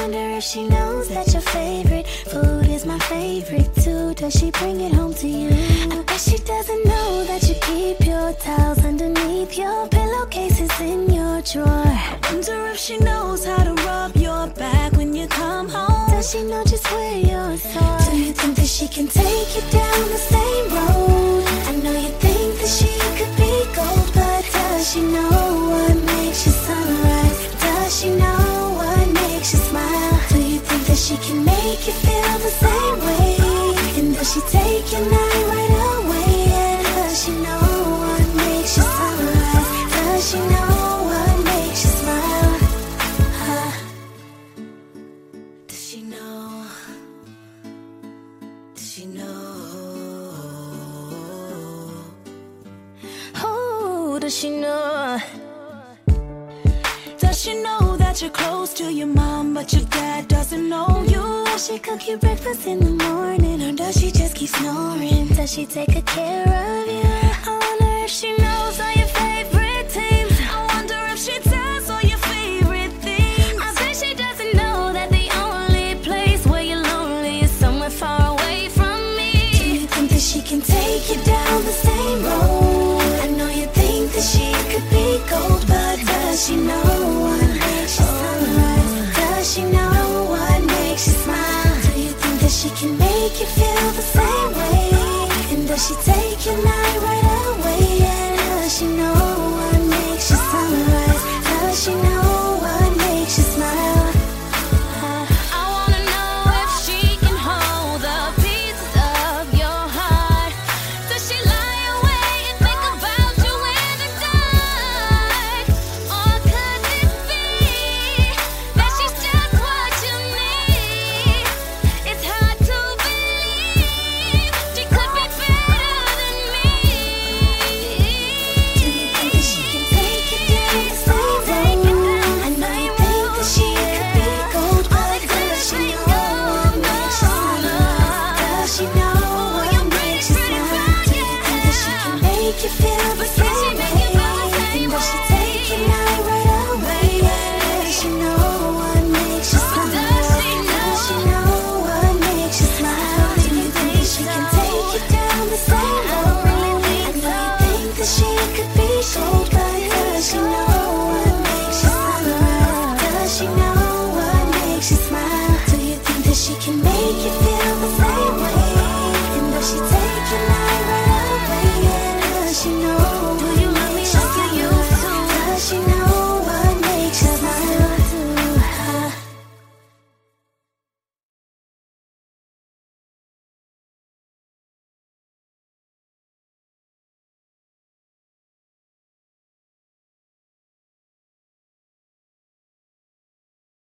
wonder if she knows that your favorite food is my favorite too. Does she bring it home to you? I bet she doesn't know that you keep your towels underneath your pillowcases in your drawer. I wonder if she knows how to rub your back when you come home. Does she know just where you're sore? Do you think that she can take you down the same road? I know you think that she could be gold, but does she know what makes you sunrise? Does she know what makes you smile? Do you think that she can make you feel the same way? And does she take your night right away? And does she know what makes you sunrise? Does she know what makes you smile? Does she know? Does she know? Oh, does she know? Does she know that you're close to your mom, but your dad doesn't know you? Does she cook you breakfast in the morning, or does she just keep snoring? Does she take good care of you? I wonder if she knows all your favorite teams. I wonder if she does all your favorite things. I bet she doesn't know that the only place where you're lonely is somewhere far away from me. Do you think that she can take you down the same road? I know you think that she could be gold, but does she know what makes you sunrise? Does she know what makes you smile? Do you think that she can make you feel the same way? And does she take your night right away? And does she know what makes you sunrise? Does she know?